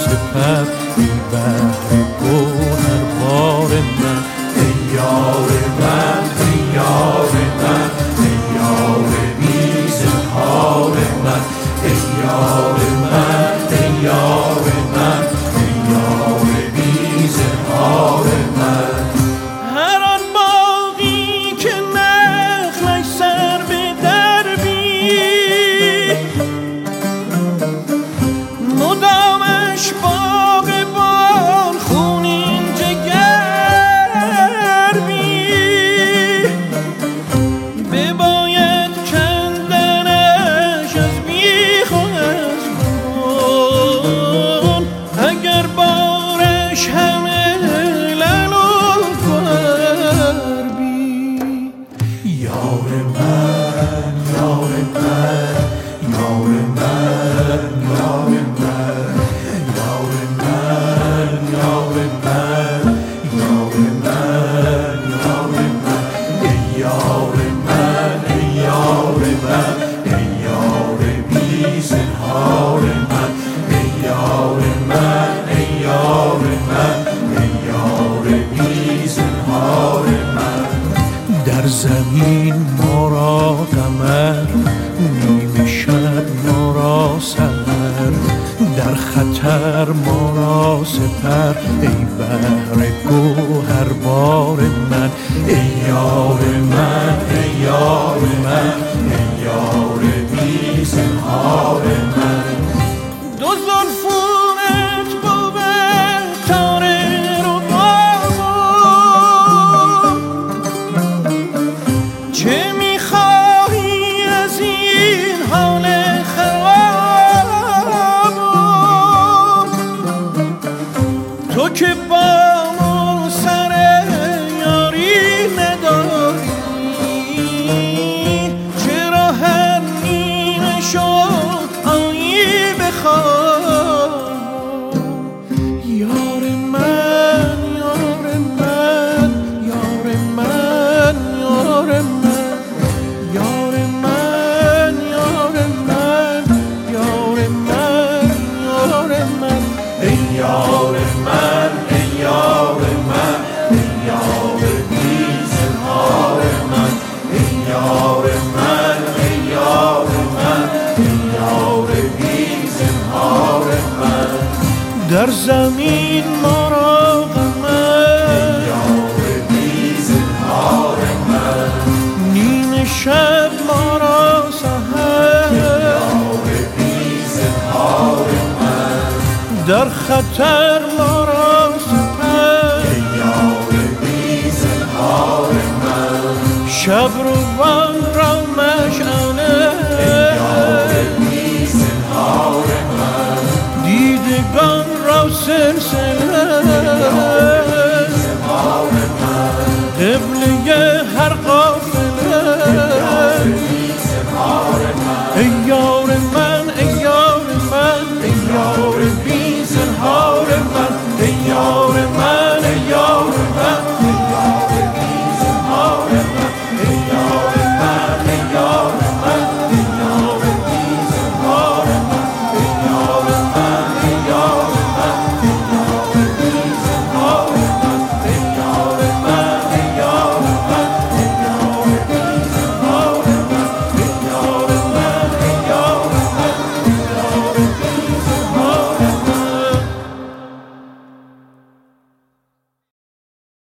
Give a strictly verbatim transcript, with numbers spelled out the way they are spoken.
سپر ای بحر گوهر بار من ای یار من ای یار من ای یار بی زنهار من ای یار من ای یار من ای یار بی زنهار من هر آن باغی که نخلش سر به در بی مدامش باغبان خونین جگر بی بباید کندنش از بیخ و از بن اگر بارش همه لعل و گوهر بی یار من یار من یار من یار من یار من یار من یار من یار من ای یار من ای یار من ای یار بی زنهار من ای یار من ای یار من ای یار بی زنهار من در زمین ما را قمر نیمه شب ما را سحر در خطر ما را سپر ای بحر گوهر بار من ای یار من ای یار من ای یار بی زنهار من دو زلفونت بود تاره رو بابم چه میخواهی از این حال خرابم تو که با مو سر یاری نداری چرا هر نیمه شد آیی بخواب یار من یار من یار من یار من یار من یار من یار من یار من ای یار من ای یار من ای یار بی زنهار من ای یار من ای یار من ای یار بی زنهار من در زمین ما را غمر یار بی زنهار من نیمه شب ما را سحر یار بی زنهار من در خطر ما را سپر ای یار بی زنهار من شب روان را مشعله یار بی زنهار من دیدگان را سلسله زنهار من قبله هر قافله ای یار من ای یار من ای یار بی